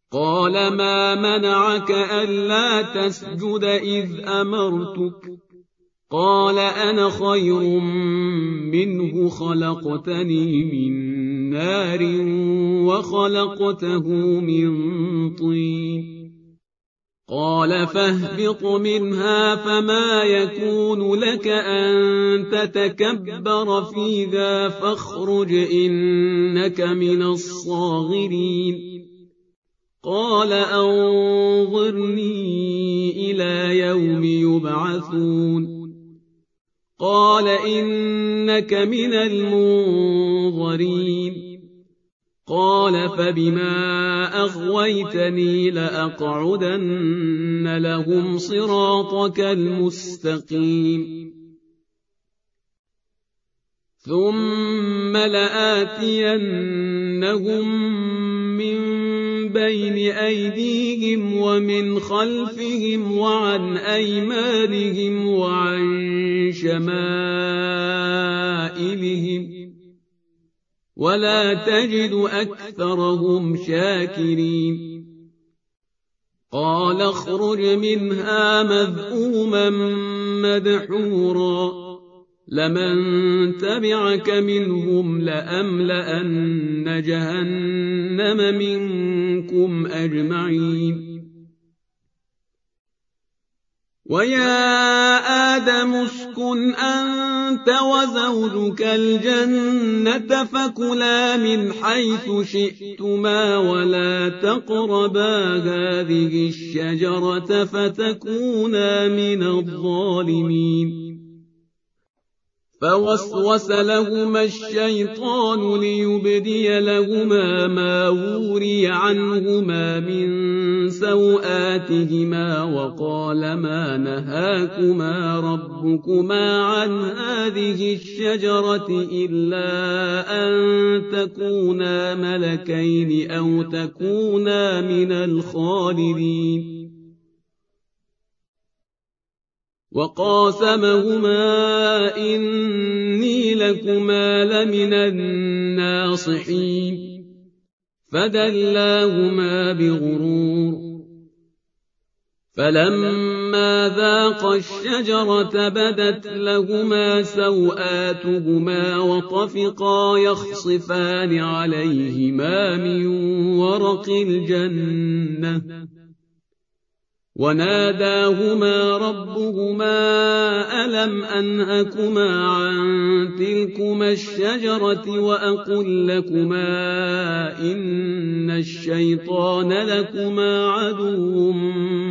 قال ما منعك ألا تسجد إذ أمرتك؟ قال أنا خير منه خلقتني من نار وخلقته من طين قال فاهبط منها فما يكون لك أن تتكبر فيها فاخرج إنك من الصاغرين قال أنظرني إلى يوم يبعثون قال إنك من المنظرين قال فبما أغويتني لأقعدن لهم صراطك المستقيم ثم لآتينهم من بين أيديهم ومن خلفهم وعن أيمانهم وعن شمائلهم ولا تجد أكثرهم شاكرين قال اخرج منها مذءوما مدحورا لمن تبعك منهم لأملأن جهنم منكم أجمعين ويا آدم اسكن أنت وزوجك الجنة فكلا من حيث شئتما ولا تقربا هذه الشجرة فتكونا من الظالمين فوسوس لهما الشيطان ليبدي لهما ما وري عنهما من سوآتهما وقال ما نهاكما ربكما عن هذه الشجرة إلا أن تكونا ملكين أو تكونا من الخالدين وقاسمهما إني لكما لمن الناصحين فدلاهما بغرور فلما ذاقا الشجرة بدت لهما سوآتهما وطفقا يخصفان عليهما من ورق الجنة وناداهما ربهما ألم أنهكما عن تلكما الشجرة وأقل لكما إن الشيطان لكما عدو